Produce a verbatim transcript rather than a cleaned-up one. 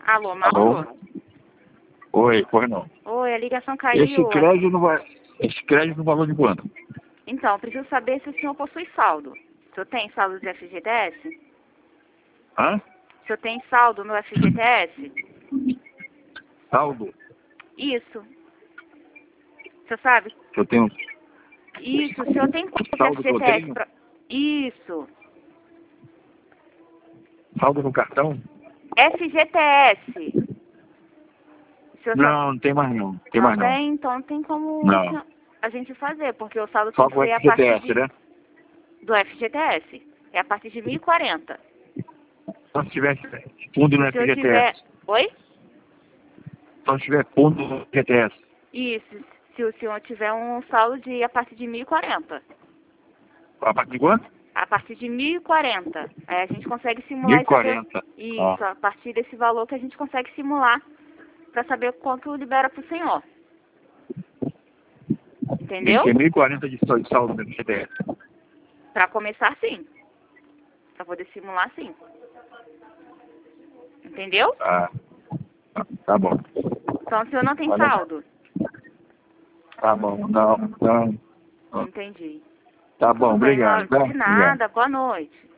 Alô, Mauro? Alô? Oi, pois não. Oi, a ligação caiu. Esse crédito não vai... Esse crédito no valor de quanto? Então, preciso saber se o senhor possui saldo. O senhor tem saldo do F G T S? Hã? O senhor tem saldo no F G T S? Saldo? Isso. O senhor sabe? Que eu tenho... Isso, o senhor tem quanto Saldo que eu F G T S? tenho? Pra... Isso. Saldo no cartão? F G T S. O senhor sabe? Não, não tem mais não. Tem Não mais não. tem? Então não tem como Não. a gente fazer, porque o saldo Só tem que com o ser a F G T partir S, de... né? do F G T S. É a partir de mil e quarenta. Só se tiver fundo no Se eu F G T S. tiver... Oi? Só se tiver fundo no F G T S. Isso, se o senhor tiver um saldo de a partir de mil e quarenta. A partir de quanto? A partir de mil e quarenta. Aí a gente consegue simular mil e e saber... quarenta. Isso, Ah. a partir desse valor que a gente consegue simular para saber quanto libera pro senhor. Tem Entendeu? que ter mil e quarenta de saldo saldo no F G T S. Para começar, sim. Para poder simular, sim. Entendeu? Ah. Tá bom. Então o senhor não tem Tá legal. saldo. Tá bom. Não, não. Entendi. Tá bom, Tudo bem, obrigado. Mauro. Tá? De nada. Boa noite.